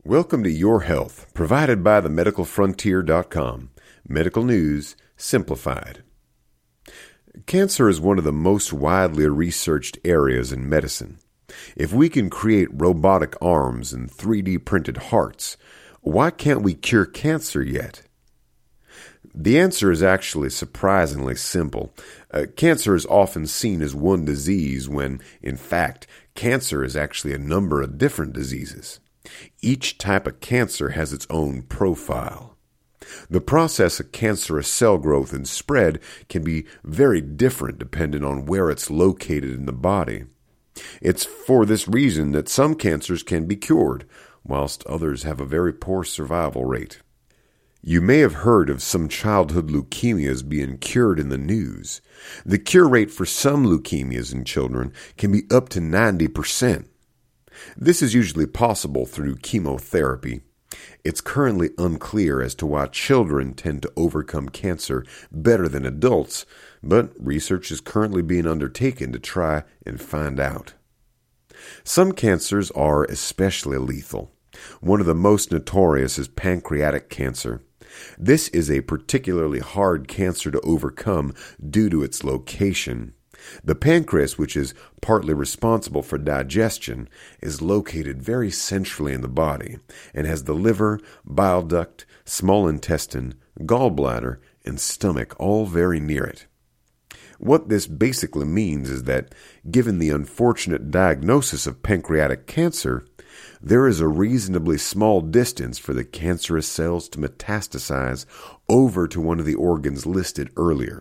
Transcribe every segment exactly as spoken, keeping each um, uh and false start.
Welcome to Your Health, provided by the medical frontier dot com. Medical news simplified. Cancer is one of the most widely researched areas in medicine. If we can create robotic arms and three D printed hearts, why can't we cure cancer yet? The answer is actually surprisingly simple. Uh, cancer is often seen as one disease when, in fact, cancer is actually a number of different diseases. Each type of cancer has its own profile. The process of cancerous cell growth and spread can be very different depending on where it's located in the body. It's for this reason that some cancers can be cured, whilst others have a very poor survival rate. You may have heard of some childhood leukemias being cured in the news. The cure rate for some leukemias in children can be up to ninety percent. This is usually possible through chemotherapy. It's currently unclear as to why children tend to overcome cancer better than adults, but research is currently being undertaken to try and find out. Some cancers are especially lethal. One of the most notorious is pancreatic cancer. This is a particularly hard cancer to overcome due to its location. The pancreas, which is partly responsible for digestion, is located very centrally in the body and has the liver, bile duct, small intestine, gallbladder, and stomach all very near it. What this basically means is that, given the unfortunate diagnosis of pancreatic cancer, there is a reasonably small distance for the cancerous cells to metastasize over to one of the organs listed earlier.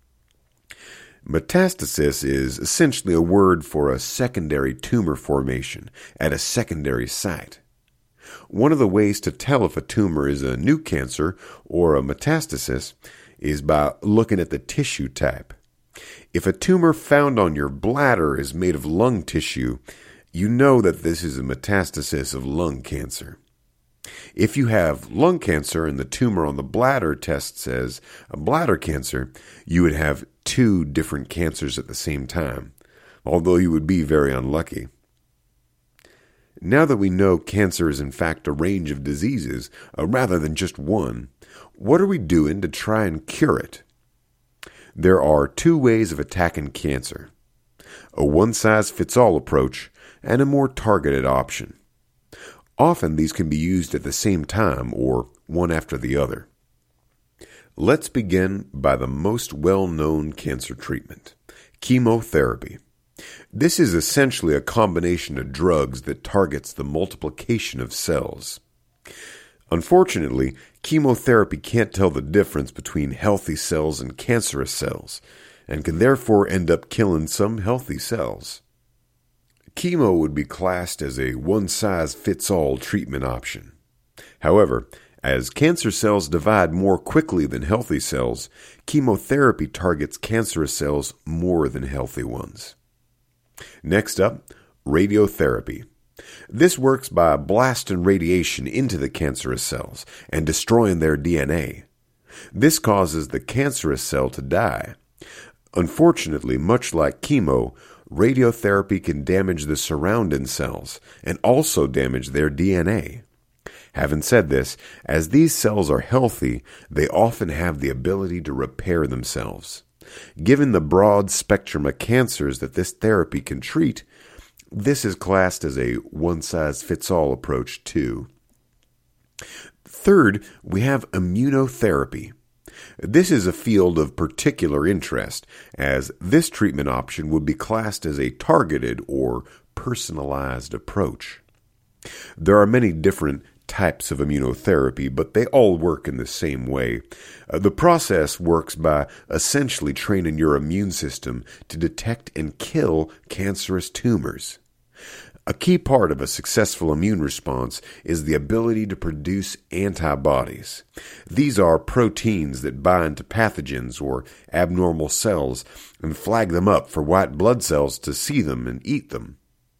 Metastasis is essentially a word for a secondary tumor formation at a secondary site. One of the ways to tell if a tumor is a new cancer or a metastasis is by looking at the tissue type. If a tumor found on your bladder is made of lung tissue, you know that this is a metastasis of lung cancer. If you have lung cancer and the tumor on the bladder test says a bladder cancer, you would have two different cancers at the same time, although you would be very unlucky. Now that we know cancer is in fact a range of diseases, uh, rather than just one, what are we doing to try and cure it? There are two ways of attacking cancer: a one-size-fits-all approach and a more targeted option. Often these can be used at the same time or one after the other. Let's begin by the most well-known cancer treatment, chemotherapy. This is essentially a combination of drugs that targets the multiplication of cells. Unfortunately, chemotherapy can't tell the difference between healthy cells and cancerous cells, and can therefore end up killing some healthy cells. Chemo would be classed as a one-size-fits-all treatment option. However, as cancer cells divide more quickly than healthy cells, chemotherapy targets cancerous cells more than healthy ones. Next up, radiotherapy. This works by blasting radiation into the cancerous cells and destroying their D N A. This causes the cancerous cell to die. Unfortunately, much like chemo, radiotherapy can damage the surrounding cells and also damage their D N A. Having said this, as these cells are healthy, they often have the ability to repair themselves. Given the broad spectrum of cancers that this therapy can treat, this is classed as a one-size-fits-all approach too. Third, we have immunotherapy. This is a field of particular interest, as this treatment option would be classed as a targeted or personalized approach. There are many different types of immunotherapy, but they all work in the same way. Uh, the process works by essentially training your immune system to detect and kill cancerous tumors. A key part of a successful immune response is the ability to produce antibodies. These are proteins that bind to pathogens or abnormal cells and flag them up for white blood cells to see them and eat them.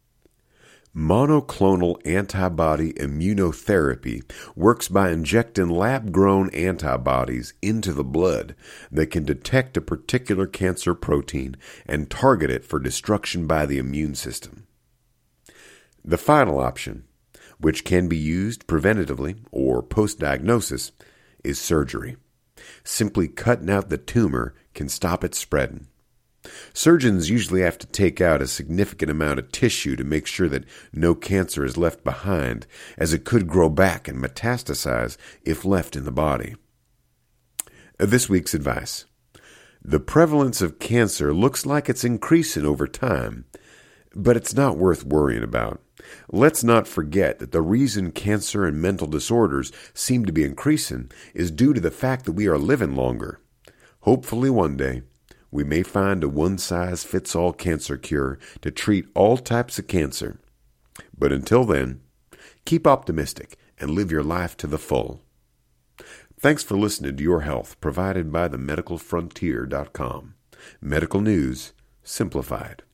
Monoclonal antibody immunotherapy works by injecting lab-grown antibodies into the blood that can detect a particular cancer protein and target it for destruction by the immune system. The final option, which can be used preventatively or post-diagnosis, is surgery. Simply cutting out the tumor can stop it spreading. Surgeons usually have to take out a significant amount of tissue to make sure that no cancer is left behind, as it could grow back and metastasize if left in the body. This week's advice. The prevalence of cancer looks like it's increasing over time, but it's not worth worrying about. Let's not forget that the reason cancer and mental disorders seem to be increasing is due to the fact that we are living longer. Hopefully one day, we may find a one-size-fits-all cancer cure to treat all types of cancer. But until then, keep optimistic and live your life to the full. Thanks for listening to Your Health, provided by the medical frontier dot com. Medical news simplified.